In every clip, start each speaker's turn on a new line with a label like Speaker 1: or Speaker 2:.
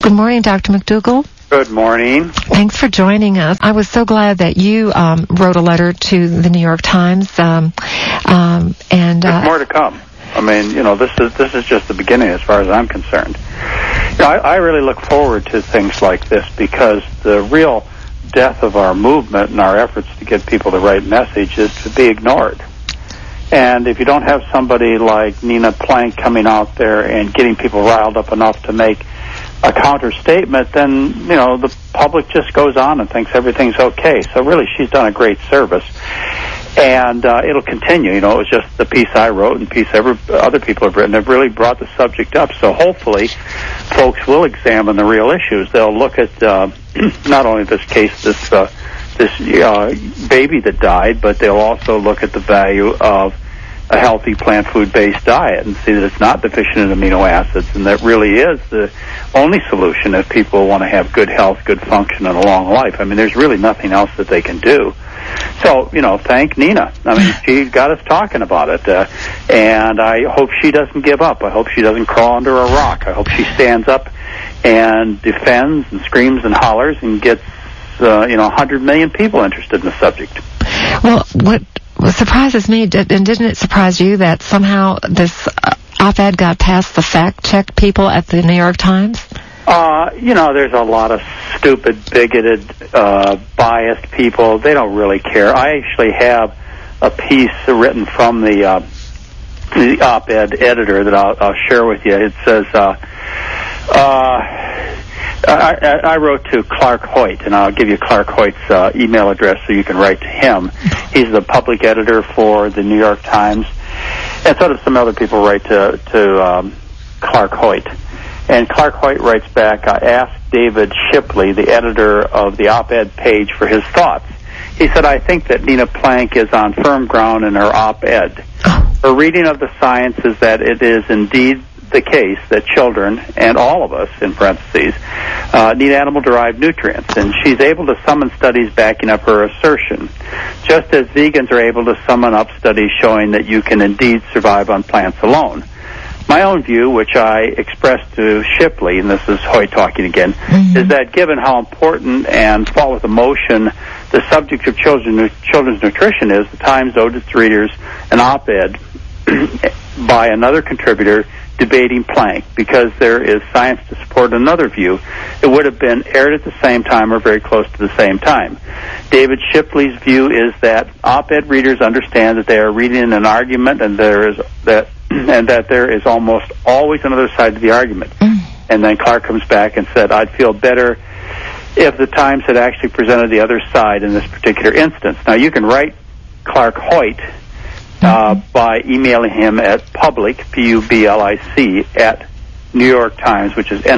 Speaker 1: Good morning, Dr. McDougall.
Speaker 2: Good morning.
Speaker 1: Thanks for joining us. I was so glad that you wrote a letter to the New York Times.
Speaker 2: There's more to come. I mean, this is just the beginning as far as I'm concerned. I really look forward to things like this because the real death of our movement and our efforts to get people the right message is to be ignored. And if you don't have somebody like Nina Plank coming out there and getting people riled up enough to make a counter statement, then, the public just goes on and thinks everything's okay. So really, she's done a great service. And it'll continue. It was just the piece I wrote and piece other people have written have really brought the subject up. So hopefully, folks will examine the real issues. They'll look at not only this case, this baby that died, but they'll also look at the value of a healthy plant food-based diet and see that it's not deficient in amino acids, and that really is the only solution if people want to have good health, good function, and a long life. I mean, there's really nothing else that they can do. So, thank Nina. I mean, she got us talking about it, and I hope she doesn't give up. I hope she doesn't crawl under a rock. I hope she stands up and defends and screams and hollers and gets, 100 million people interested in the subject.
Speaker 1: Well, what surprises me, and didn't it surprise you that somehow this op-ed got past the fact-check people at the New York Times?
Speaker 2: There's a lot of stupid, bigoted, biased people. They don't really care. I actually have a piece written from the op-ed editor that I'll share with you. It says, I wrote to Clark Hoyt, and I'll give you Clark Hoyt's email address so you can write to him. He's the public editor for the New York Times, and so do some other people write to Clark Hoyt. And Clark Hoyt writes back, I asked David Shipley, the editor of the op-ed page, for his thoughts. He said, I think that Nina Plank is on firm ground in her op-ed. Her reading of the science is that it is indeed the case that children, and all of us, in parentheses, need animal-derived nutrients, and she's able to summon studies backing up her assertion, just as vegans are able to summon up studies showing that you can indeed survive on plants alone. My own view, which I expressed to Shipley, and this is Hoyt talking again, is that given how important and fraught with emotion the subject of children's nutrition is, the Times owed its readers an op-ed by another contributor debating Plank. Because there is science to support another view, it would have been aired at the same time or very close to the same time. David Shipley's view is that op-ed readers understand that they are reading an argument and that there is almost always another side to the argument. And then Clark comes back and said, I'd feel better if the Times had actually presented the other side in this particular instance. Now, you can write Clark Hoyt by emailing him at public, Public, at New York Times, which is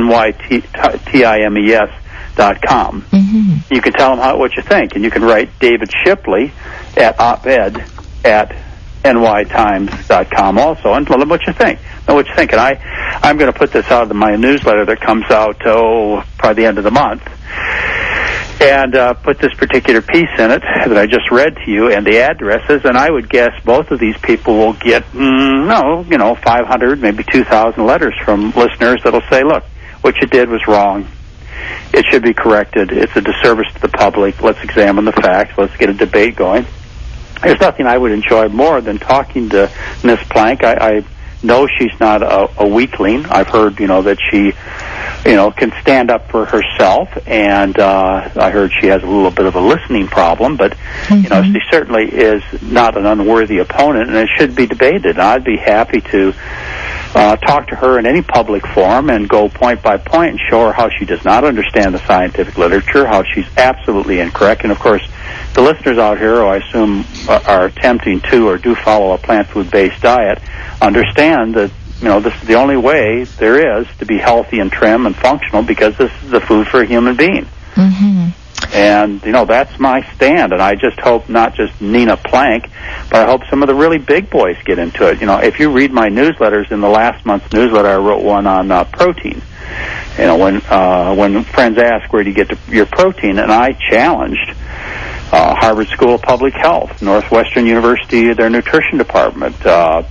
Speaker 2: NYTIMES.com. You can tell him what you think, and you can write David Shipley at op-ed at nytimes.com also, and tell them what you think. Know what you think. And I'm going to put this out in my newsletter that comes out, probably the end of the month, and put this particular piece in it that I just read to you and the addresses, and I would guess both of these people will get, 500, maybe 2,000 letters from listeners that'll say, look, what you did was wrong. It should be corrected. It's a disservice to the public. Let's examine the facts. Let's get a debate going. There's nothing I would enjoy more than talking to Miss Plank. I know she's not a weakling. I've heard, that she, can stand up for herself, and I heard she has a little bit of a listening problem, but, she certainly is not an unworthy opponent, and it should be debated. I'd be happy to talk to her in any public forum and go point by point and show her how she does not understand the scientific literature, how she's absolutely incorrect, and, of course, the listeners out here, who I assume are attempting to or do follow a plant food-based diet, understand that, this is the only way there is to be healthy and trim and functional, because this is the food for a human being. And, that's my stand, and I just hope not just Nina Plank, but I hope some of the really big boys get into it. If you read my newsletters, in the last month's newsletter, I wrote one on protein. When friends ask, where do you get your protein, and I challenged Harvard School of Public Health, Northwestern University, their nutrition department,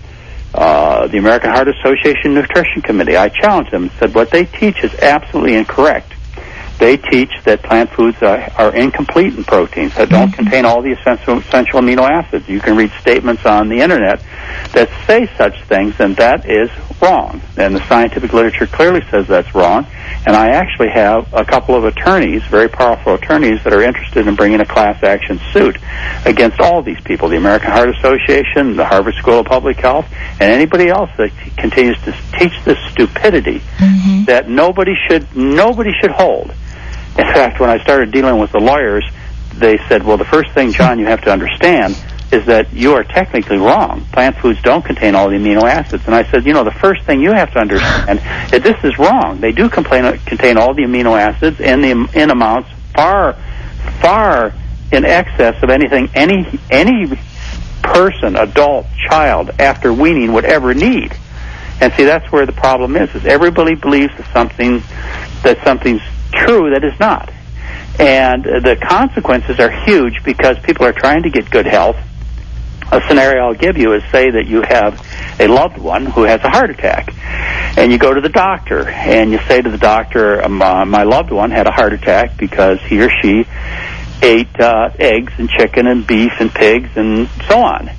Speaker 2: the American Heart Association Nutrition Committee. I challenged them and said what they teach is absolutely incorrect. They teach that plant foods are incomplete in proteins, that don't contain all the essential amino acids. You can read statements on the Internet that say such things, and that is wrong. And the scientific literature clearly says that's wrong. And I actually have a couple of attorneys, very powerful attorneys, that are interested in bringing a class action suit against all these people, the American Heart Association, the Harvard School of Public Health, and anybody else that continues to teach this stupidity that nobody should hold. In fact, when I started dealing with the lawyers, they said, well, the first thing, John, you have to understand is that you are technically wrong. Plant foods don't contain all the amino acids. And I said, the first thing you have to understand is this is wrong. They do contain all the amino acids in amounts far, far in excess of anything any person, adult, child, after weaning would ever need. And see, that's where the problem is everybody believes that something's true that is not. And the consequences are huge because people are trying to get good health. A scenario I'll give you is, say that you have a loved one who has a heart attack, and you go to the doctor, and you say to the doctor, my loved one had a heart attack because he or she ate eggs and chicken and beef and pigs and so on.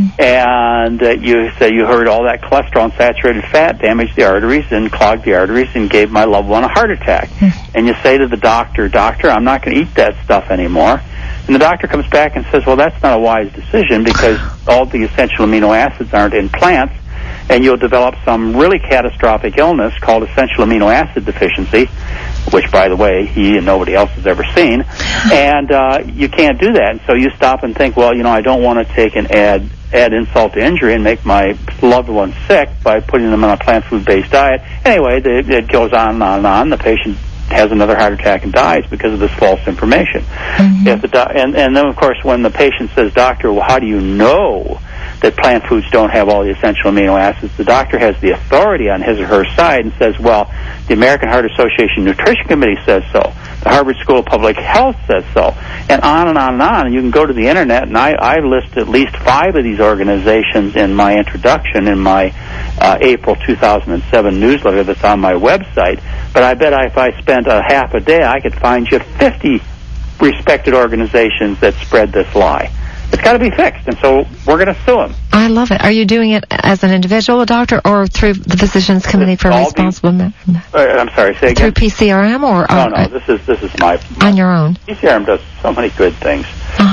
Speaker 2: And you say you heard all that cholesterol and saturated fat damaged the arteries and clogged the arteries and gave my loved one a heart attack. And you say to the doctor, I'm not going to eat that stuff anymore. And the doctor comes back and says, well, that's not a wise decision because all the essential amino acids aren't in plants, and you'll develop some really catastrophic illness called essential amino acid deficiency, which, by the way, he and nobody else has ever seen. And you can't do that. And so you stop and think, well, I don't want to take and add insult to injury and make my loved one sick by putting them on a plant food-based diet. Anyway, it goes on and on and on. The patient has another heart attack and dies because of this false information. And then, of course, when the patient says, doctor, well, how do you know that plant foods don't have all the essential amino acids? The doctor has the authority on his or her side and says, well, the American Heart Association Nutrition Committee says so. The Harvard School of Public Health says so. And on and on and on. And you can go to the Internet, and I list at least 5 of these organizations in my introduction in my April 2007 newsletter that's on my website. But I bet if I spent a half a day, I could find you 50 respected organizations that spread this lie. It's got to be fixed, and so we're going to sue them.
Speaker 1: I love it. Are you doing it as an individual doctor or through the Physicians Committee for Responsible Medicine?
Speaker 2: I'm sorry, say again.
Speaker 1: Through PCRM or?
Speaker 2: No, this is my
Speaker 1: on your own.
Speaker 2: PCRM does so many good things,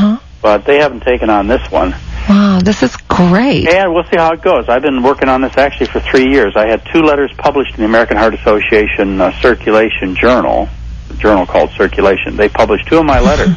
Speaker 2: but they haven't taken on this one.
Speaker 1: Wow, this is great.
Speaker 2: And we'll see how it goes. I've been working on this actually for 3 years. I had 2 letters published in the American Heart Association Circulation Journal, a journal called Circulation. They published 2 of my letters.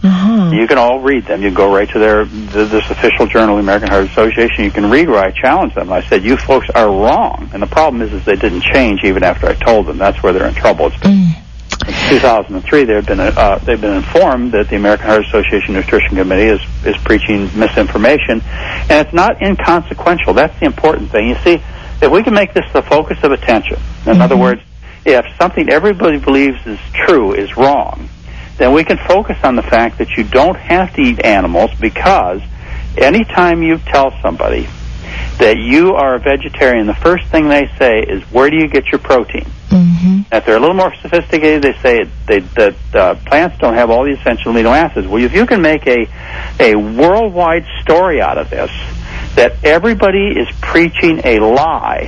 Speaker 2: You can all read them. You can go right to this official journal, the American Heart Association. You can read where I challenge them. I said, you folks are wrong. And the problem is they didn't change even after I told them. That's where they're in trouble. It's been in 2003, they've been informed that the American Heart Association Nutrition Committee is preaching misinformation, and it's not inconsequential. That's the important thing. You see, if we can make this the focus of attention, in other words, if something everybody believes is true is wrong, then we can focus on the fact that you don't have to eat animals, because anytime you tell somebody that you are a vegetarian, the first thing they say is, where do you get your protein? If they're a little more sophisticated, they say that plants don't have all the essential amino acids. Well, if you can make a worldwide story out of this, that everybody is preaching a lie,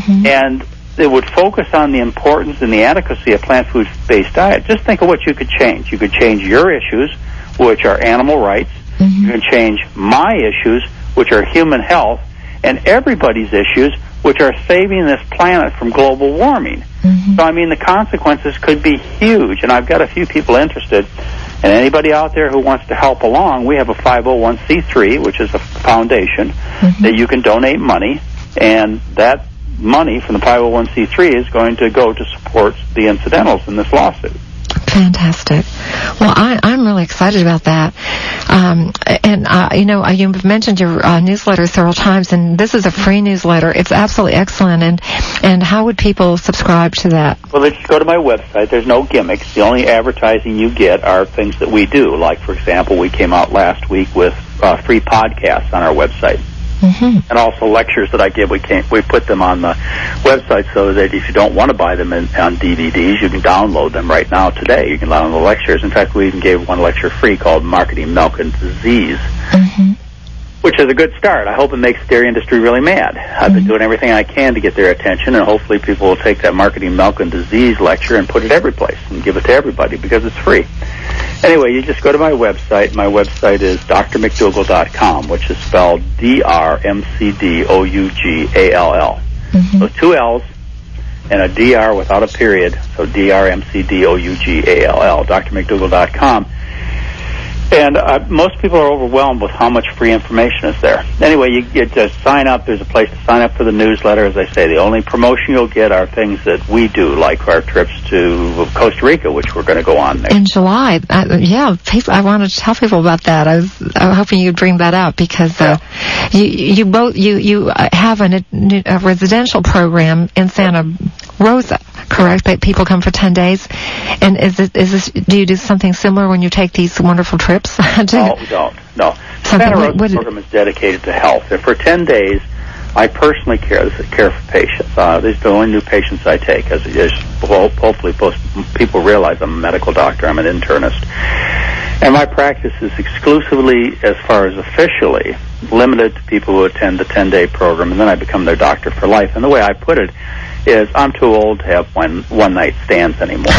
Speaker 2: and it would focus on the importance and the adequacy of plant food-based diet, just think of what you could change. You could change your issues, which are animal rights. You can change my issues, which are human health, and everybody's issues, which are saving this planet from global warming. So, I mean, the consequences could be huge, and I've got a few people interested. And anybody out there who wants to help along, we have a 501c3, which is a foundation, that you can donate money, and that money from the 501c3 is going to go to support the incidentals in this lawsuit.
Speaker 1: Fantastic. Well, I'm really excited about that. You've mentioned your newsletter several times, and this is a free newsletter. It's absolutely excellent. And how would people subscribe to that?
Speaker 2: Well, they just go to my website. There's no gimmicks. The only advertising you get are things that we do. Like, for example, we came out last week with free podcasts on our website. and also lectures that I give. We put them on the website so that if you don't want to buy them on DVDs, you can download them right now today. You can download the lectures. In fact, we even gave one lecture free called Marketing Milk and Disease, which is a good start. I hope it makes the dairy industry really mad. I've been doing everything I can to get their attention, and hopefully people will take that Marketing Milk and Disease lecture and put it every place and give it to everybody because it's free. Anyway, you just go to my website. My website is drmcdougall.com, which is spelled DRMCDOUGALL. So 2 L's and a DR without a period, so DRMCDOUGALL, drmcdougall.com. And most people are overwhelmed with how much free information is there. Anyway, you just sign up. There's a place to sign up for the newsletter. As I say, the only promotion you'll get are things that we do, like our trips to Costa Rica, which we're going to go on next.
Speaker 1: In July. I wanted to tell people about that. I was hoping you'd bring that up because you have a residential program in Santa Rosa, correct? That people come for 10 days. And do you do something similar when you take these wonderful trips?
Speaker 2: No, we don't. No. Santa Rosa program is dedicated to health. And for 10 days, I personally care for patients. These are the only new patients I take. Hopefully people realize I'm a medical doctor. I'm an internist. And my practice is exclusively, as far as officially, limited to people who attend the 10-day program, and then I become their doctor for life. And the way I put it is I'm too old to have one-night stands anymore.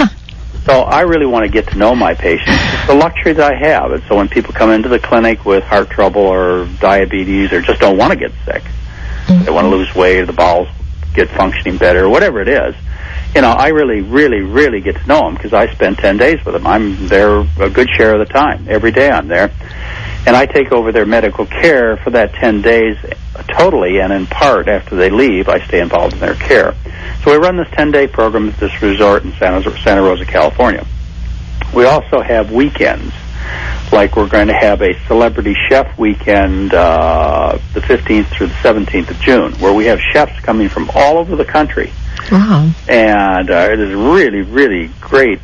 Speaker 2: So I really want to get to know my patients. It's a luxury that I have. And so when people come into the clinic with heart trouble or diabetes or just don't want to get sick, they want to lose weight or the bowels get functioning better or whatever it is, I really, really, really get to know them because I spend 10 days with them. I'm there a good share of the time. Every day I'm there. And I take over their medical care for that 10 days totally, and in part, after they leave, I stay involved in their care. So we run this 10-day program at this resort in Santa Rosa, California. We also have weekends, like we're going to have a celebrity chef weekend the 15th through the 17th of June, where we have chefs coming from all over the country.
Speaker 1: Wow. And
Speaker 2: it is a really, really great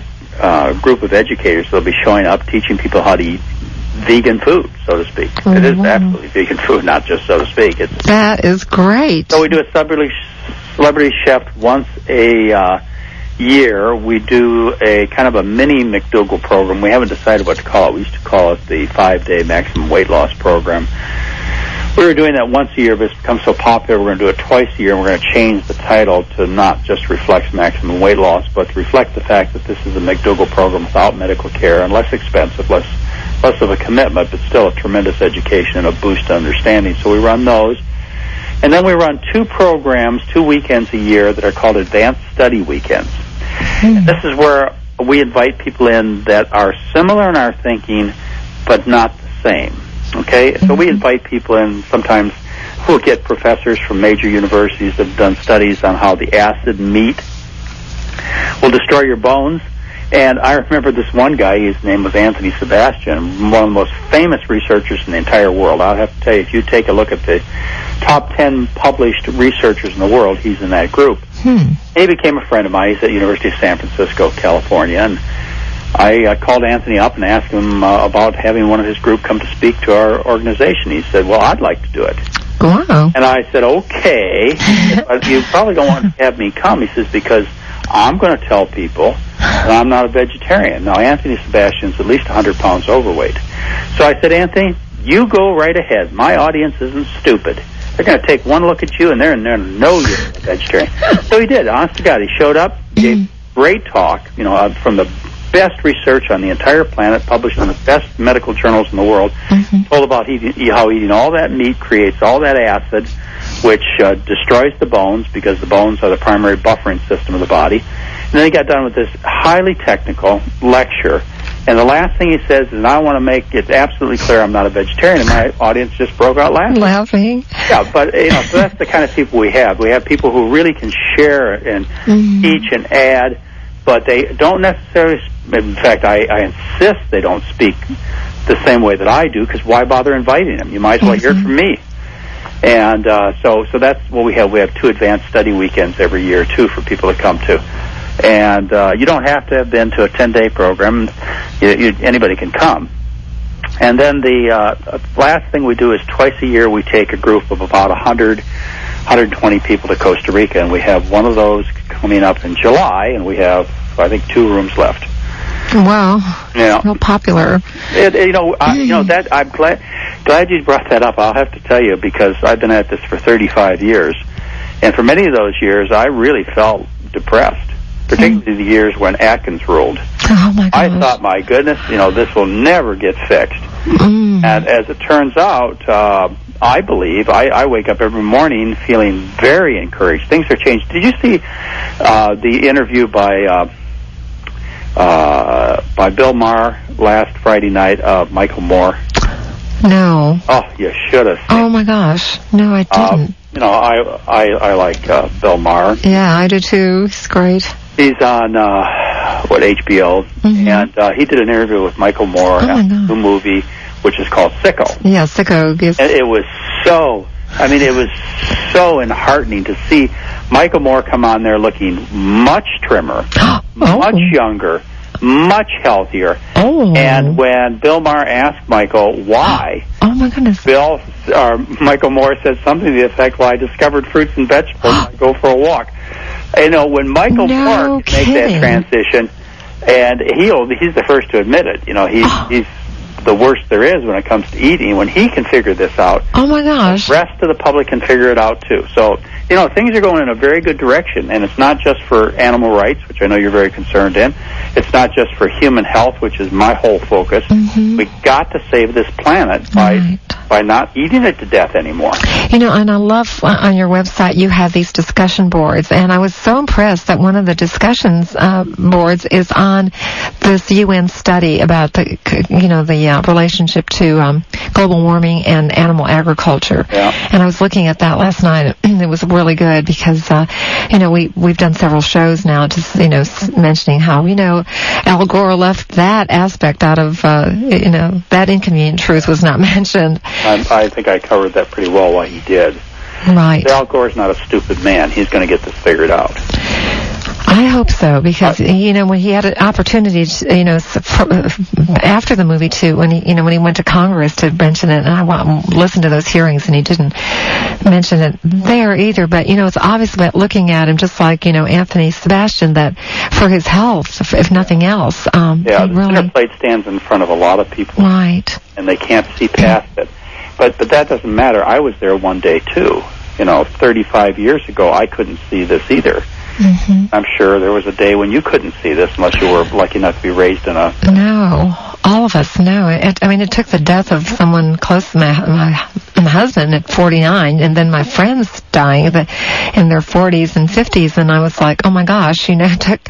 Speaker 2: group of educators that'll be showing up, teaching people how to eat vegan food, so to speak. It is absolutely vegan food, not just so to speak.
Speaker 1: That is great.
Speaker 2: So we do a celebrity chef once a year. We do a kind of a mini McDougall program. We haven't decided what to call it. We used to call it the 5-day maximum weight loss program. We were doing that once a year, but it's become so popular we're going to do it twice a year, and we're going to change the title to not just reflect maximum weight loss, but to reflect the fact that this is a McDougall program without medical care and less expensive, less of a commitment, but still a tremendous education and a boost to understanding. So we run those. And then we run 2 programs, 2 weekends a year that are called Advanced Study Weekends. And this is where we invite people in that are similar in our thinking, but not the same. Okay? So we invite people in sometimes. We'll get professors from major universities that have done studies on how the acid meat will destroy your bones. And I remember this one guy, his name was Anthony Sebastian, one of the most famous researchers in the entire world. I'll have to tell you, if you take a look at the top 10 published researchers in the world, he's in that group. He became a friend of mine. He's at the University of San Francisco, California. And I called Anthony up and asked him about having one of his group come to speak to our organization. He said, well, I'd like to do it.
Speaker 1: Wow.
Speaker 2: And I said, okay, but you probably don't want to have me come. He says, because I'm going to tell people that I'm not a vegetarian. Now, Anthony Sebastian's at least 100 pounds overweight. So I said, Anthony, you go right ahead. My audience isn't stupid. They're going to take one look at you, and they're going to know you're a vegetarian. So he did. Honest to God, he showed up, gave great talk, from the best research on the entire planet, published in the best medical journals in the world, told about how eating all that meat creates all that acid, which destroys the bones, because the bones are the primary buffering system of the body. And then he got done with this highly technical lecture. And the last thing he says is, I want to make it absolutely clear I'm not a vegetarian. And my audience just broke out laughing. Yeah, but so that's the kind of people we have. We have people who really can share and teach and add, but they don't necessarily, in fact, I insist they don't speak the same way that I do, because why bother inviting them? You might as well hear from me. And so that's what we have. We have 2 advanced study weekends every year, too, for people to come to. And you don't have to have been to a 10-day program. Anybody can come. And then the last thing we do is twice a year we take a group of about 120 people to Costa Rica, and we have one of those coming up in July, and we have, I think, 2 rooms left.
Speaker 1: Wow. Yeah. Real popular.
Speaker 2: That I'm glad you brought that up. I'll have to tell you, because I've been at this for 35 years, and for many of those years, I really felt depressed, particularly the years when Atkins ruled.
Speaker 1: Oh, my gosh.
Speaker 2: I thought, my goodness, this will never get fixed. And as it turns out, I believe, I wake up every morning feeling very encouraged. Things are changed. Did you see the interview by Bill Maher last Friday night of Michael Moore?
Speaker 1: No.
Speaker 2: Oh, you should have.
Speaker 1: Oh, my gosh. No, I didn't.
Speaker 2: I like Bill Maher.
Speaker 1: Yeah, I do too. He's great.
Speaker 2: He's on HBO, and he did an interview with Michael Moore on a new movie, which is called Sicko.
Speaker 1: Yeah, Sicko. Yes.
Speaker 2: And it was so enheartening to see Michael Moore come on there looking much trimmer, much younger, much healthier.
Speaker 1: Oh.
Speaker 2: And when Bill Maher asked Michael why,
Speaker 1: oh my goodness,
Speaker 2: Michael Moore said something to the effect, "Well, I discovered fruits and vegetables. I go for a walk." When Michael Moore can make that transition, and he's the first to admit it. He's the worst there is when it comes to eating. When he can figure this out,
Speaker 1: oh my gosh,
Speaker 2: the rest of the public can figure it out too. So, things are going in a very good direction, and it's not just for animal rights, which I know you're very concerned in. It's not just for human health, which is my whole focus. We got to save this planet by not eating it to death anymore.
Speaker 1: And I love on your website you have these discussion boards, and I was so impressed that one of the discussions boards is on this UN study about the relationship to global warming and animal agriculture.
Speaker 2: Yeah.
Speaker 1: And I was looking at that last night, and it was really good because we've done several shows now, just mentioning how Al Gore left that aspect out of that inconvenient truth was not mentioned.
Speaker 2: I think I covered that pretty well why he did.
Speaker 1: Right.
Speaker 2: Al Gore's not a stupid man. He's going to get this figured out.
Speaker 1: I hope so, because when he had an opportunity to, after the movie too, when he went to Congress to mention it, and I listened to those hearings, and he didn't mention it there either. But it's obvious about looking at him, just like Anthony Sebastian, that for his health, if nothing else,
Speaker 2: the center plate stands in front of a lot of people,
Speaker 1: right,
Speaker 2: and they can't see past it. But that doesn't matter. I was there one day too. 35 years ago, I couldn't see this either. I'm sure there was a day when you couldn't see this unless you were lucky enough to be raised in a...
Speaker 1: No, all of us know. It took the death of someone close to my husband at 49, and then my friends dying in their 40s and 50s, and I was like, oh my gosh, took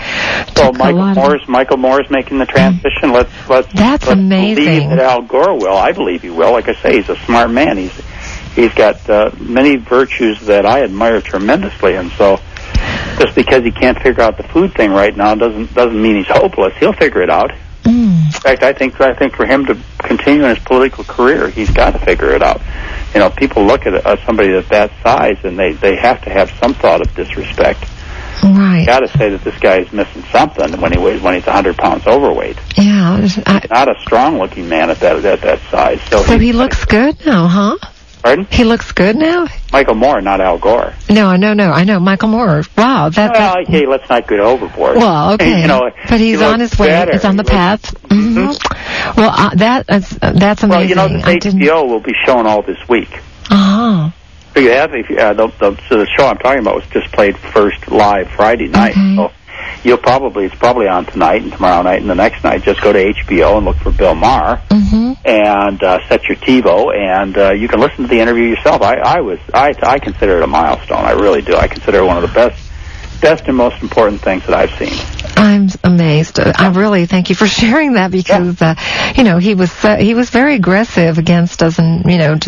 Speaker 2: Michael Moore's making the transition. Let's
Speaker 1: amazing.
Speaker 2: Believe that Al Gore will. I believe he will. Like I say, he's a smart man. He's got many virtues that I admire tremendously, and so just because he can't figure out the food thing right now doesn't mean he's hopeless. He'll figure it out. In fact, I think for him to continue in his political career, he's got to figure it out. People look at somebody of that size, and they have to have some thought of disrespect.
Speaker 1: Right.
Speaker 2: Got to say that this guy is missing something when he's 100 pounds overweight.
Speaker 1: Yeah.
Speaker 2: He's not a strong-looking man at that size. So
Speaker 1: he looks good now, huh?
Speaker 2: Pardon?
Speaker 1: He looks good now?
Speaker 2: Michael Moore, not Al Gore.
Speaker 1: No, I know. Michael Moore. Wow.
Speaker 2: Okay, let's not get overboard.
Speaker 1: Well, okay. But he's on his way.
Speaker 2: Better.
Speaker 1: He's on the path. Well, that's amazing.
Speaker 2: Well, the HBO will be shown all this week.
Speaker 1: Uh-huh.
Speaker 2: So the show I'm talking about was just played first live Friday night.
Speaker 1: Okay.
Speaker 2: So it's probably on tonight and tomorrow night and the next night. Just go to HBO and look for Bill Maher and set your TiVo, and you can listen to the interview yourself. I consider it a milestone. I really do. I consider it one of the best and most important things that I've seen.
Speaker 1: I'm amazed. I really thank you for sharing that, because he was very aggressive against us, and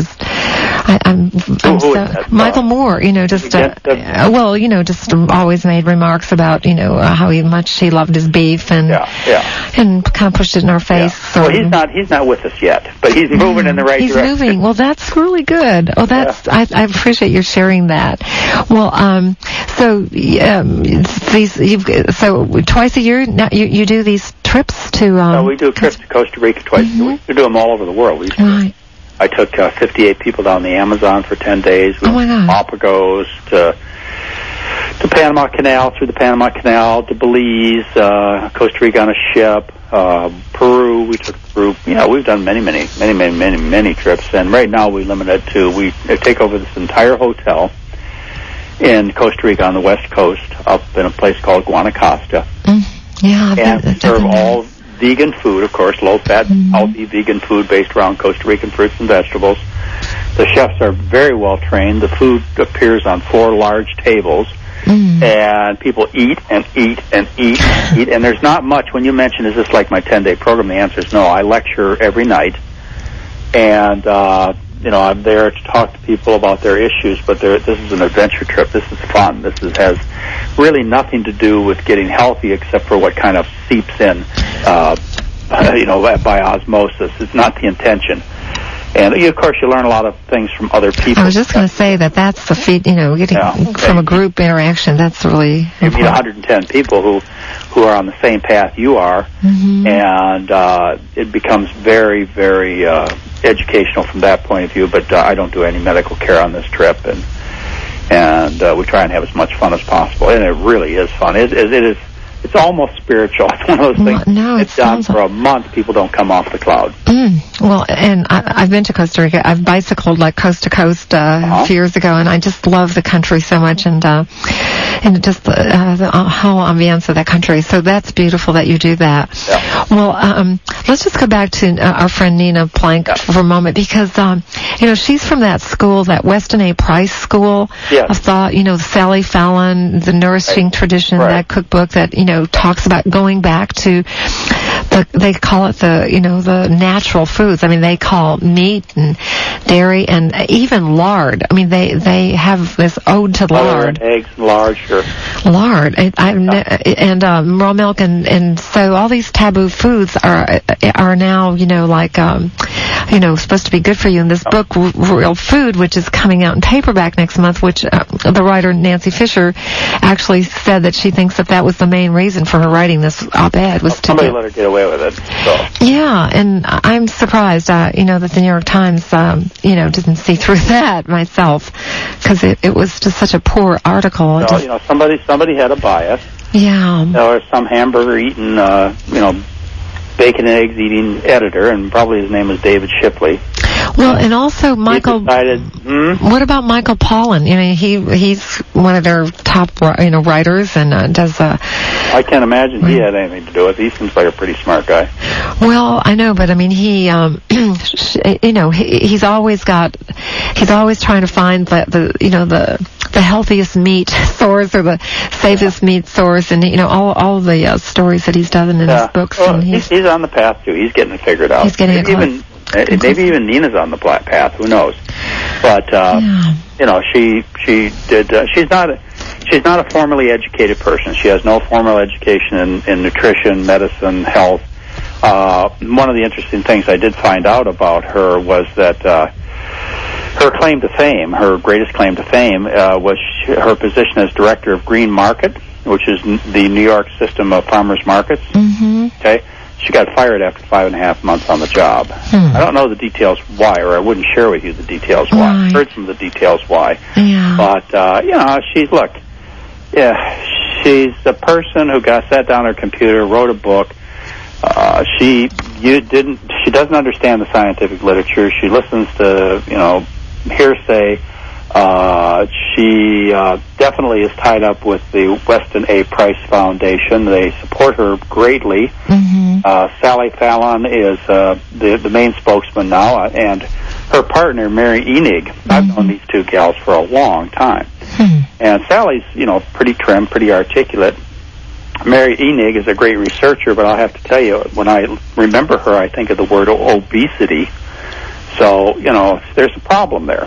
Speaker 1: Michael Moore, just always made remarks about how much he loved his beef, and kind of pushed it in our face.
Speaker 2: Yeah. Well, he's not with us yet, but he's moving in the right direction.
Speaker 1: He's moving. Well, that's really good. Oh, I appreciate your sharing that. Well, so twice a year now you do these trips to...
Speaker 2: we do trips to Costa Rica twice a week. We do them all over the world.
Speaker 1: Right.
Speaker 2: I took 58 people down the Amazon for 10 days.
Speaker 1: Oh, my God.
Speaker 2: Galapagos to Panama Canal, through the Panama Canal, to Belize, Costa Rica on a ship, Peru. We took Peru. We've done many trips. And right now we limit it to, we take over this entire hotel in Costa Rica on the west coast, up in a place called Guanacaste. And serve all vegan food, of course, low-fat, healthy vegan food based around Costa Rican fruits and vegetables. The chefs are very well trained. The food appears on 4 large tables, and people eat and eat and eat and eat. And there's not much. When you mention, is this like my 10-day program, the answer is no. I lecture every night, and I'm there to talk to people about their issues, but this is an adventure trip. This is fun. This has really nothing to do with getting healthy except for what kind of seeps in, by osmosis. It's not the intention. And, of course, you learn a lot of things from other people.
Speaker 1: I was just going to say that's the feat, getting from a group interaction. That's really
Speaker 2: important. You meet 110 people who are on the same path you are, and it becomes very, very educational from that point of view. But I don't do any medical care on this trip, and we try and have as much fun as possible. And it really is fun. It's almost spiritual. It's one of those things.
Speaker 1: No,
Speaker 2: it's done for a month. People don't come off the cloud.
Speaker 1: Well, and I've been to Costa Rica. I've bicycled like coast to coast a few years ago, and I just love the country so much, and just the whole ambiance of that country. So that's beautiful that you do that.
Speaker 2: Yeah.
Speaker 1: Well, let's just go back to our friend Nina Plank for a moment, because she's from that school, that Weston A. Price School of thought. Sally Fallon, the Nourishing Tradition, that cookbook that talks about going back to they call it the natural foods. I mean, they call meat and dairy and even lard. I mean, they have this ode to lard.
Speaker 2: Eggs, lard, sure.
Speaker 1: Lard and raw milk, and so all these taboo foods are now supposed to be good for you. In this book, Real Food, which is coming out in paperback next month, which the writer Nancy Fisher actually said that she thinks that was the main reason for her writing this op-ed was
Speaker 2: somebody let her get away with it. So.
Speaker 1: Yeah, and I'm surprised, that the New York Times, didn't see through that myself, because it was just such a poor article.
Speaker 2: No, somebody had a bias.
Speaker 1: Yeah.
Speaker 2: Or some hamburger eating, bacon and eggs eating editor, and probably his name was David Shipley.
Speaker 1: Well, and also Michael.
Speaker 2: He decided,
Speaker 1: What about Michael Pollan? He's one of their top writers, and does.
Speaker 2: I can't imagine he had anything to do with it. He seems like a pretty smart guy.
Speaker 1: Well, I know, but I mean, he, he's always trying to find the healthiest meat source or the safest meat source, and all the stories that he's done in his books.
Speaker 2: Well,
Speaker 1: and
Speaker 2: he's on the path too. He's getting it figured out.
Speaker 1: He's getting it close.
Speaker 2: Maybe even Nina's on the path. Who knows? But she did. She's not a formally educated person. She has no formal education in nutrition, medicine, health. One of the interesting things I did find out about her was that her claim to fame, her greatest claim to fame, was her position as director of Green Market, which is the New York system of farmers markets. Okay. She got fired after 5.5 months on the job. I don't know the details why, or I wouldn't share with you the details why. I heard some of the details why.
Speaker 1: Yeah.
Speaker 2: But, she's a person who sat down at her computer, wrote a book. She doesn't understand the scientific literature. She listens to, hearsay. She definitely is tied up with the Weston A. Price Foundation. They support her greatly. Sally Fallon is the main spokesman now, and her partner, Mary Enig. I've known these two gals for a long time. And Sally's, pretty trim, pretty articulate. Mary Enig is a great researcher, but I'll have to tell you, when I remember her, I think of the word obesity. So, there's a problem there.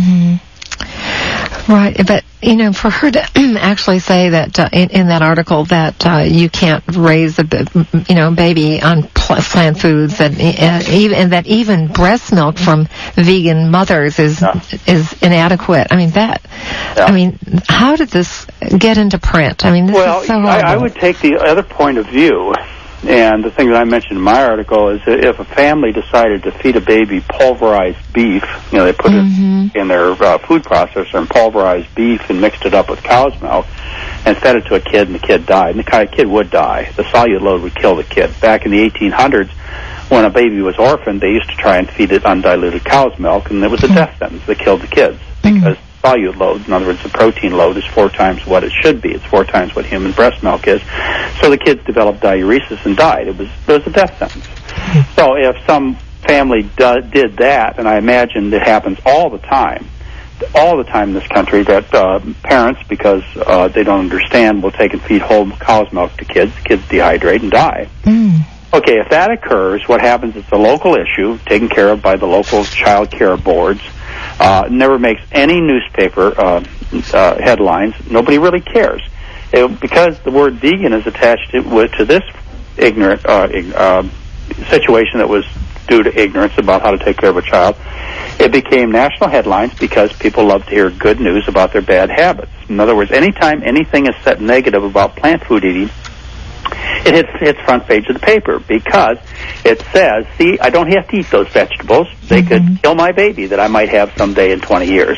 Speaker 1: Right, but for her to actually say that in that article that you can't raise a baby on plant foods, and that even breast milk from vegan mothers is inadequate. I mean I mean, how did this get into print? I mean, this is so horrible.
Speaker 2: I would take the other point of view And the thing that I mentioned in my article is that if a family decided to feed a baby pulverized beef, they put it in their food processor and pulverized beef and mixed it up with cow's milk and fed it to a kid, and the kid died. And the kid would die. The solute load would kill the kid. Back in the 1800s, when a baby was orphaned, they used to try and feed it undiluted cow's milk, and it was a death sentence that killed the kids because solute load, in other words, the protein load, is 4 times what it should be. It's 4 times what human breast milk is. So the kids developed diuresis and died. It was a death sentence. So if some family did that, and I imagine it happens all the time in this country, that parents, because they don't understand, will take and feed whole cow's milk to kids. Kids dehydrate and die. Okay, if that occurs, what happens, it's a local issue taken care of by the local child care boards. Never makes any newspaper headlines. Nobody really cares. Because the word vegan is attached to this ignorant situation that was due to ignorance about how to take care of a child, it became national headlines because people love to hear good news about their bad habits. In other words, anytime anything is said negative about plant food eating, it hits front page of the paper because it says, see, I don't have to eat those vegetables. They could kill my baby that I might have someday in 20 years.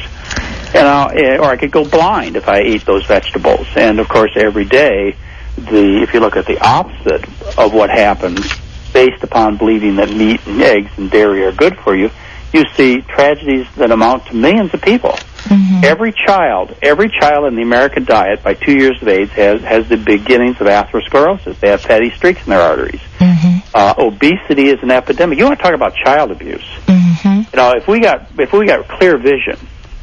Speaker 2: Or I could go blind if I ate those vegetables. And, of course, every day, if you look at the opposite of what happens based upon believing that meat and eggs and dairy are good for you, you see tragedies that amount to millions of people. Every child in the American diet by 2 years of age has the beginnings of atherosclerosis. They have fatty streaks in their arteries. Obesity is an epidemic. You want to talk about child abuse? If we got clear vision,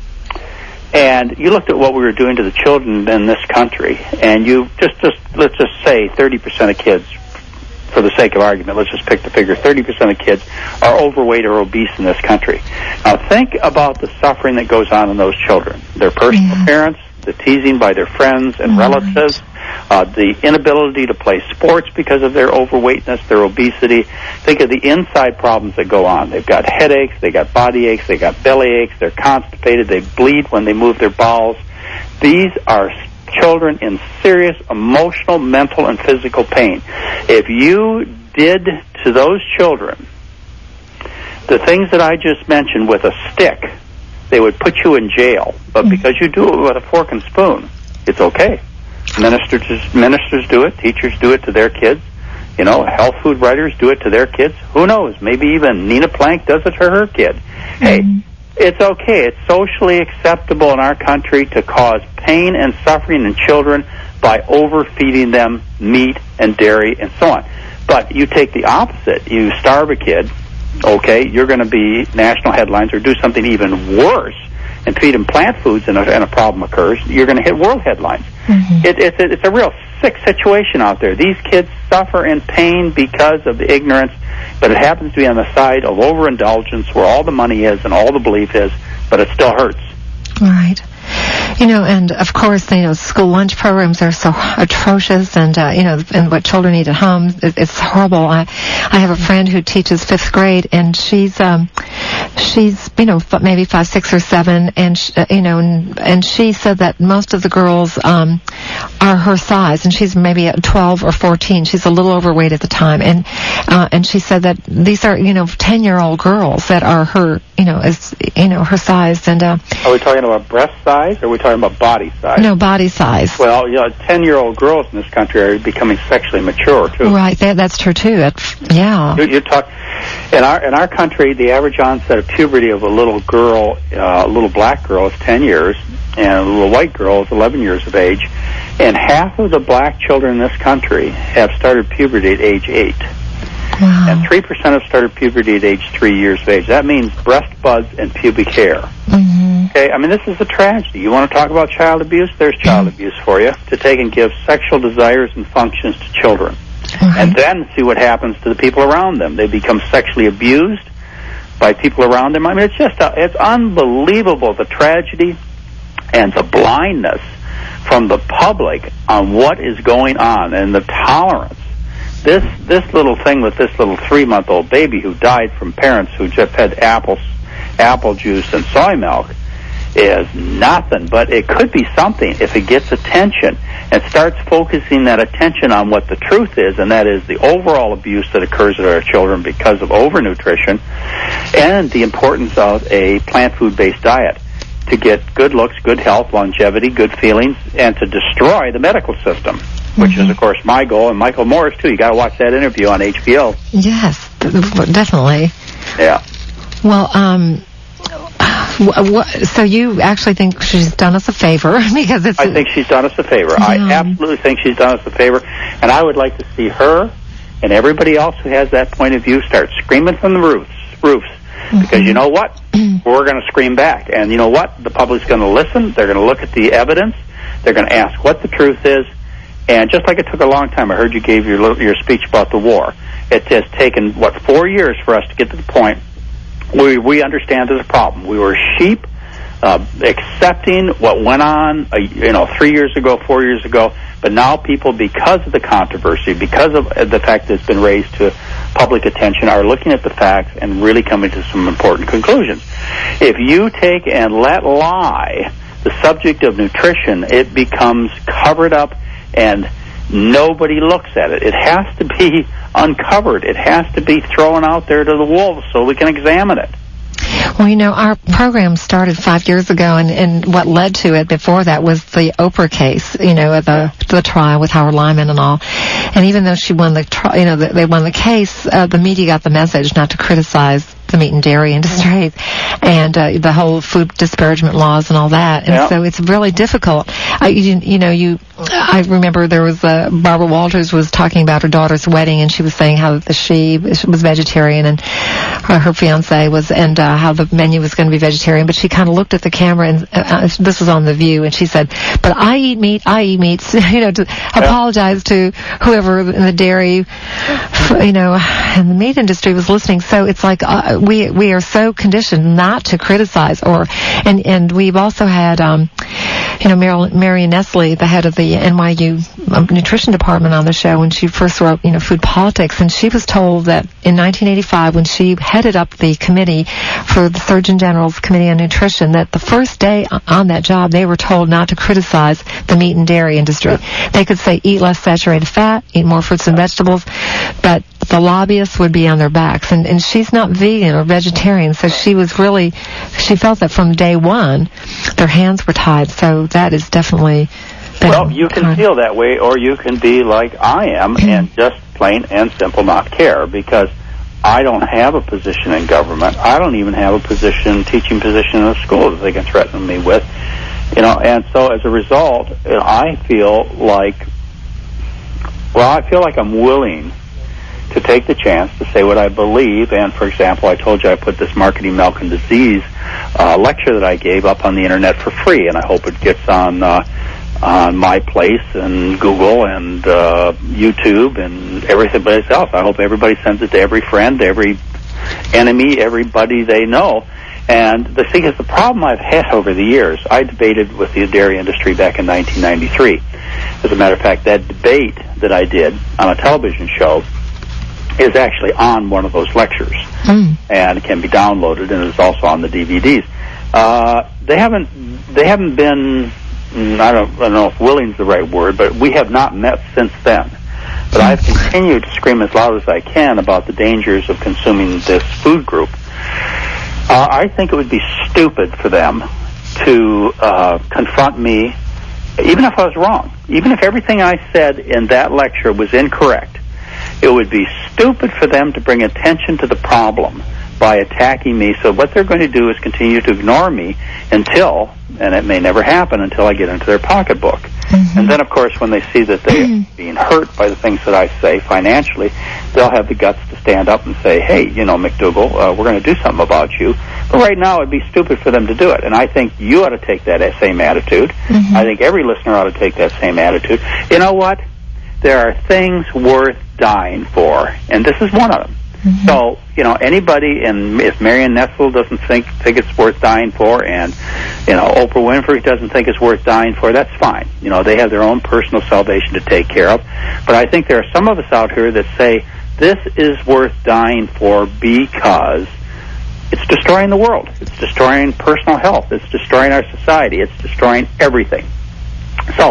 Speaker 2: and you looked at what we were doing to the children in this country, and you let's just say 30% of kids, for the sake of argument, let's just pick the figure, 30% of kids are overweight or obese in this country. Now think about the suffering that goes on in those children. Their personal parents, the teasing by their friends and relatives, the inability to play sports because of their overweightness, their obesity. Think of the inside problems that go on. They've got headaches, they got body aches, they got belly aches, they're constipated, they bleed when they move their bowels. These are children in serious emotional, mental, and physical pain. If you did to those children the things that I just mentioned with a stick, they would put you in jail. But because you do it with a fork and spoon, it's okay. Ministers do it. Teachers do it to their kids. Health food writers do it to their kids. Who knows? Maybe even Nina Plank does it to her kid. Hey, it's okay. It's socially acceptable in our country to cause pain and suffering in children by overfeeding them meat and dairy and so on. But you take the opposite. You starve a kid, okay, you're going to be national headlines, or do something even worse and feed them plant foods and a problem occurs, you're going to hit world headlines. It's a real sick situation out there. These kids suffer in pain because of the ignorance, but it happens to be on the side of overindulgence where all the money is and all the belief is, but it still hurts.
Speaker 1: Right. And of course, school lunch programs are so atrocious, and and what children eat at home, it's horrible. I have a friend who teaches 5th grade, and she's maybe 5, 6, or 7, and and she said that most of the girls are her size, and she's maybe at 12 or 14. She's a little overweight at the time, and she said that these are 10-year-old girls that are her her size. And
Speaker 2: are we talking about breast size, or are we talking about body size?
Speaker 1: No, body size.
Speaker 2: Well, 10-year-old girls in this country are becoming sexually mature too.
Speaker 1: Right, that's true too. Yeah.
Speaker 2: You talk in our country, the average onset of puberty of a little girl, a little black girl, is 10 years, and a little white girl is 11 years of age. And half of the black children in this country have started puberty at age 8.
Speaker 1: Wow.
Speaker 2: And 3% have started puberty at age 3 years of age. That means breast buds and pubic hair. Okay, I mean, this is a tragedy. You want to talk about child abuse? There's child abuse for you, to take and give sexual desires and functions to children. And then see what happens to the people around them. They become sexually abused by people around them. I mean, it's unbelievable, the tragedy and the blindness from the public on what is going on, and the tolerance. This little thing with this little 3-month-old baby who died from parents who just had apple juice and soy milk is nothing, but it could be something if it gets attention. and starts focusing that attention on what the truth is, and that is the overall abuse that occurs in our children because of overnutrition, and the importance of a plant food-based diet to get good looks, good health, longevity, good feelings, and to destroy the medical system, which is, of course, my goal, and Michael Moore's, too. You got to watch that interview on HBO.
Speaker 1: Yes, definitely.
Speaker 2: Yeah.
Speaker 1: Well, so you actually think she's done us a favor because it's...
Speaker 2: I think she's done us a favor. Yeah. I absolutely think she's done us a favor, and I would like to see her and everybody else who has that point of view start screaming from the roofs. Because you know what? We're going to scream back. And you know what? The public's going to listen. They're going to look at the evidence. They're going to ask what the truth is. And just like it took a long time, I heard you gave your speech about the war. It has taken, 4 years for us to get to the point where we understand there's a problem. We were sheep accepting what went on, 3 years ago, 4 years ago. But now people, because of the controversy, because of the fact that it's been raised to public attention, are looking at the facts and really coming to some important conclusions. If you take and let lie the subject of nutrition, it becomes covered up and nobody looks at it. It has to be uncovered. It has to be thrown out there to the wolves so we can examine it.
Speaker 1: Well, our program started 5 years ago, and what led to it before that was the Oprah case, the trial with Howard Lyman and all. And even though she won they won the case, the media got the message not to criticize the meat and dairy industry and the whole food disparagement laws and all that. And so it's really difficult. I remember there was Barbara Walters was talking about her daughter's wedding, and she was saying how she was vegetarian and her fiance was, and how the menu was going to be vegetarian. But she kind of looked at the camera, and this was on The View, and she said, "But I eat meat, to apologize to whoever in the dairy, and the meat industry was listening." So it's like we are so conditioned not to criticize, and we've also had Marion Nestle, the head of the NYU nutrition department, on the show when she first wrote Food Politics, and she was told that in 1985 when she headed up the committee for the Surgeon General's Committee on Nutrition, that the first day on that job they were told not to criticize the meat and dairy industry. They could say eat less saturated fat, eat more fruits and vegetables, but the lobbyists would be on their backs. And she's not vegan or vegetarian, so she felt that from day one their hands were tied. So that is definitely...
Speaker 2: Well, you can feel that way, or you can be like I am and just plain and simple not care, because I don't have a position in government. I don't even have a teaching position in a school that they can threaten me with. And so as a result, I feel like I'm willing to take the chance to say what I believe. And, for example, I told you I put this Marketing Milk and Disease lecture that I gave up on the Internet for free, and I hope it gets on My Place and Google and YouTube and everything else. I hope everybody sends it to every friend, every enemy, everybody they know. And the thing is, the problem I've had over the years, I debated with the dairy industry back in 1993. As a matter of fact, that debate that I did on a television show is actually on one of those lectures, and it can be downloaded, and it's also on the DVDs. They haven't been, I don't know if willing's the right word, but we have not met since then. But I've continued to scream as loud as I can about the dangers of consuming this food group. I think it would be stupid for them to confront me, even if I was wrong, even if everything I said in that lecture was incorrect. It would be stupid for them to bring attention to the problem by attacking me. So what they're going to do is continue to ignore me until, and it may never happen, until I get into their pocketbook. And then, of course, when they see that they're being hurt by the things that I say financially, they'll have the guts to stand up and say, hey, McDougall, we're going to do something about you. But right now, it'd be stupid for them to do it. And I think you ought to take that same attitude. I think every listener ought to take that same attitude. You know what? There are things worth dying for, and this is one of them. So, anybody, and if Marion Nestle doesn't think it's worth dying for, and, Oprah Winfrey doesn't think it's worth dying for, that's fine. They have their own personal salvation to take care of. But I think there are some of us out here that say, this is worth dying for because it's destroying the world. It's destroying personal health. It's destroying our society. It's destroying everything. So,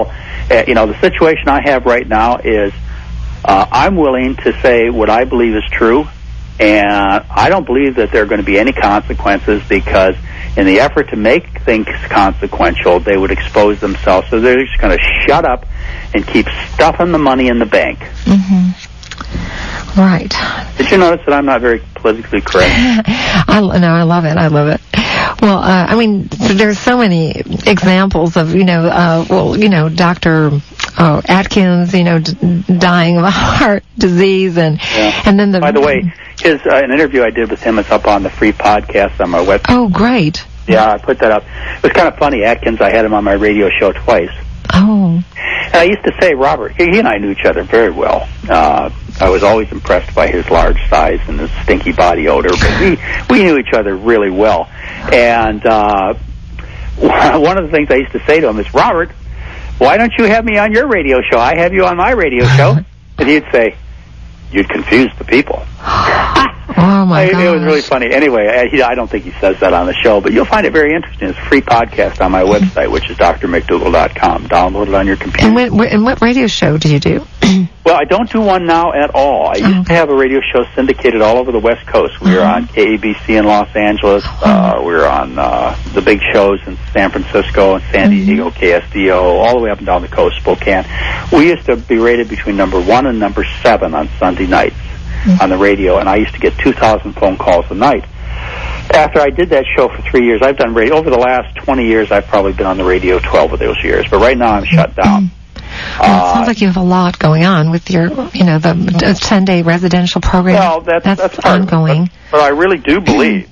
Speaker 2: The situation I have right now is I'm willing to say what I believe is true, and I don't believe that there are going to be any consequences, because in the effort to make things consequential, they would expose themselves. So they're just going to shut up and keep stuffing the money in the bank.
Speaker 1: Mm-hmm. Right.
Speaker 2: Did you notice that I'm not very politically correct?
Speaker 1: I love it. I love it. Well, there's so many examples of, Dr. Atkins, dying of a heart disease, and then
Speaker 2: By the way, his an interview I did with him is up on the free podcast on my website.
Speaker 1: Oh, great.
Speaker 2: Yeah, I put that up. It was kind of funny. Atkins, I had him on my radio show twice.
Speaker 1: Oh.
Speaker 2: And I used to say, Robert, he and I knew each other very well. I was always impressed by his large size and his stinky body odor, but we knew each other really well. And one of the things I used to say to him is, Robert, why don't you have me on your radio show? I have you on my radio show. And he'd say, you'd confuse the people.
Speaker 1: Oh, my God.
Speaker 2: It was really funny. Anyway, I don't think he says that on the show, but you'll find it very interesting. It's a free podcast on my website, which is drmcdougall.com. Download it on your computer.
Speaker 1: And what radio show do you do?
Speaker 2: Well, I don't do one now at all. I used to have a radio show syndicated all over the West Coast. We were on KABC in Los Angeles. We were on the big shows in San Francisco and San Diego, KSDO, all the way up and down the coast, Spokane. We used to be rated between number 1 and number 7 on Sunday nights on the radio, and I used to get 2,000 phone calls a night. After I did that show for 3 years, I've done radio. Over the last 20 years, I've probably been on the radio 12 of those years. But right now, I'm shut down.
Speaker 1: Well, it sounds like you have a lot going on with your, the 10-day residential program.
Speaker 2: Well, that's
Speaker 1: ongoing.
Speaker 2: But I really do believe,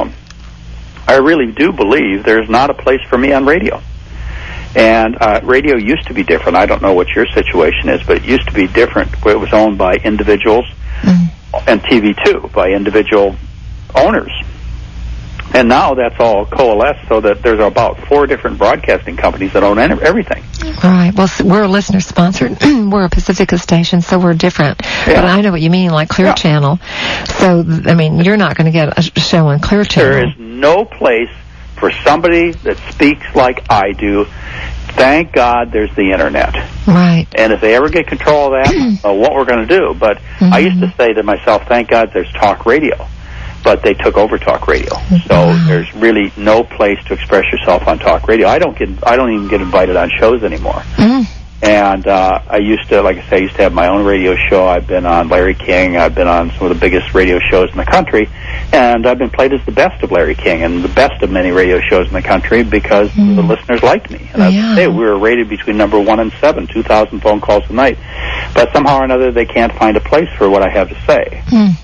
Speaker 2: there's not a place for me on radio. And radio used to be different. I don't know what your situation is, but it used to be different. It was owned by individuals, and TV too, by individual owners. And now that's all coalesced so that there's about 4 different broadcasting companies that own everything.
Speaker 1: Right. Well, we're a listener-sponsored. We're a Pacifica station, so we're different. Yeah. But I know what you mean, like Clear Channel. So, you're not going to get a show on Clear Channel.
Speaker 2: There is no place for somebody that speaks like I do. Thank God there's the Internet.
Speaker 1: Right.
Speaker 2: And if they ever get control of that, what we're going to do. But I used to say to myself, thank God there's talk radio. But they took over talk radio, so there's really no place to express yourself on talk radio. I don't even get invited on shows anymore. And I used to have my own radio show. I've been on Larry King. I've been on some of the biggest radio shows in the country, and I've been played as the best of Larry King and the best of many radio shows in the country because the listeners liked me. And I say we were rated between number 1 and 7, 2,000 phone calls a night. But somehow or another, they can't find a place for what I have to say.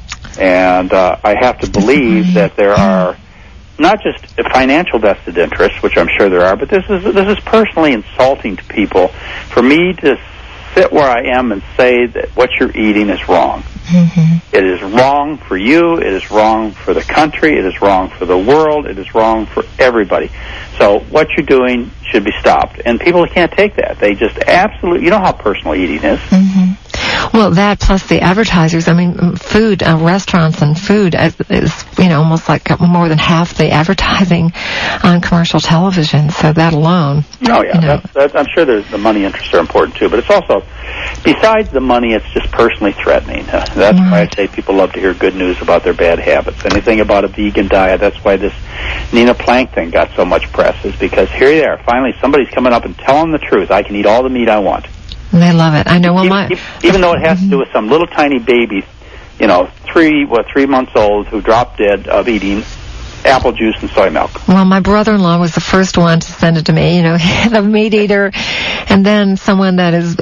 Speaker 2: And I have to believe that there are not just financial vested interests, which I'm sure there are, but this is personally insulting to people for me to sit where I am and say that what you're eating is wrong. It is wrong for you. It is wrong for the country. It is wrong for the world. It is wrong for everybody. So what you're doing should be stopped. And people can't take that. They just absolutely, you know how personal eating is.
Speaker 1: Well, that plus the advertisers. Food, restaurants and food is almost like more than half the advertising on commercial television. So that alone.
Speaker 2: Oh, yeah. I'm sure the money interests are important, too. But it's also, besides the money, it's just personally threatening. That's why I say people love to hear good news about their bad habits. Anything about a vegan diet, that's why this Nina Plank thing got so much press, is because here they are. Finally, somebody's coming up and telling the truth. I can eat all the meat I want.
Speaker 1: They love it. I know.
Speaker 2: Even though it has to do with some little tiny baby, 3 months old who dropped dead of eating apple juice and soy milk.
Speaker 1: Well, my brother-in-law was the first one to send it to me. The meat eater, and then someone that is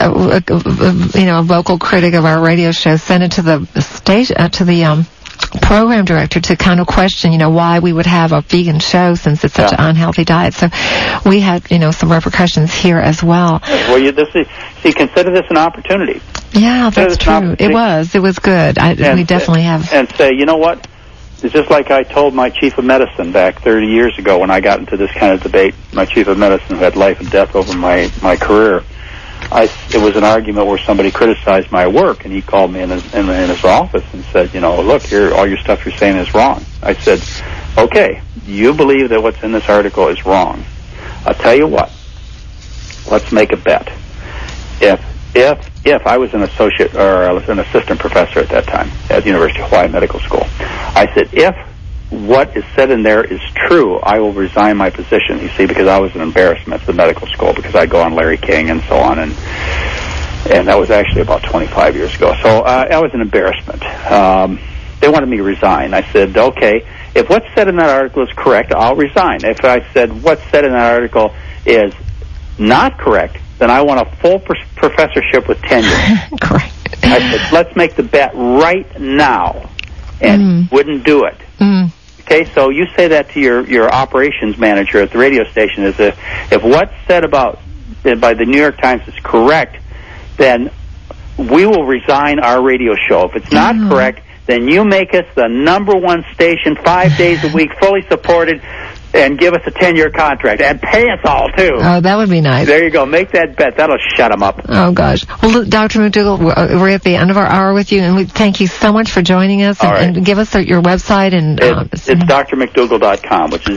Speaker 1: a vocal critic of our radio show sent it to the station to the program director to kind of question, why we would have a vegan show since it's such an unhealthy diet. So we had, some repercussions here as well.
Speaker 2: Well, you consider this an opportunity.
Speaker 1: Yeah, that's true. It was good. We definitely have.
Speaker 2: And say, you know what? It's just like I told my chief of medicine back 30 years ago when I got into this kind of debate. My chief of medicine who had life and death over my career. It was an argument where somebody criticized my work, and he called me in his office and said, look, here, all your stuff you're saying is wrong. I said, okay, you believe that what's in this article is wrong. I'll tell you what, let's make a bet. if I was an associate, or I was an assistant professor at that time at the University of Hawaii Medical School, I said, if what is said in there is true, I will resign my position, you see, because I was an embarrassment to the medical school, because I'd go on Larry King and so on, and that was actually about 25 years ago. So I was an embarrassment. They wanted me to resign. I said, okay, if what's said in that article is correct, I'll resign. If I said what's said in that article is not correct, then I want a full professorship with tenure.
Speaker 1: Correct.
Speaker 2: I said, let's make the bet right now, and wouldn't do it. Okay, so you say that to your operations manager at the radio station, is if what's said by the New York Times is correct, then we will resign our radio show. If it's not correct, then you make us the #1 station 5 days a week, fully supported, and give us a 10-year contract, and pay us all, too.
Speaker 1: Oh, that would be nice.
Speaker 2: There you go. Make that bet. That'll shut them up.
Speaker 1: Oh, gosh. Well, Dr. McDougall, we're at the end of our hour with you, and we thank you so much for joining us. And give us your website. And
Speaker 2: it's drmcdougall.com, which is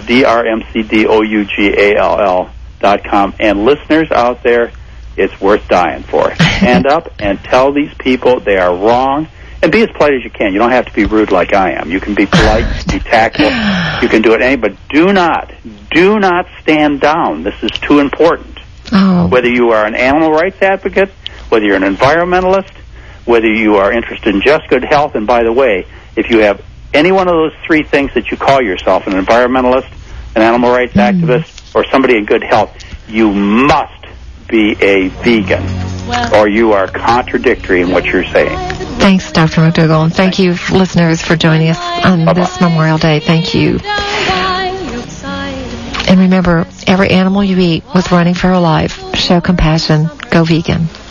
Speaker 2: drmcdougall.com. And listeners out there, it's worth dying for. Stand up and tell these people they are wrong. And be as polite as you can. You don't have to be rude like I am. You can be polite, be tactful. You can do it, but do not stand down. This is too important.
Speaker 1: Oh.
Speaker 2: Whether you are an animal rights advocate, whether you're an environmentalist, whether you are interested in just good health, and by the way, if you have any one of those three things that you call yourself, an environmentalist, an animal rights activist, or somebody in good health, you must be a vegan, or you are contradictory in what you're saying.
Speaker 1: Thanks, Dr. McDougall, and thank you, listeners, for joining us on this Memorial Day. Thank you. And remember, every animal you eat was running for her life. Show compassion. Go vegan.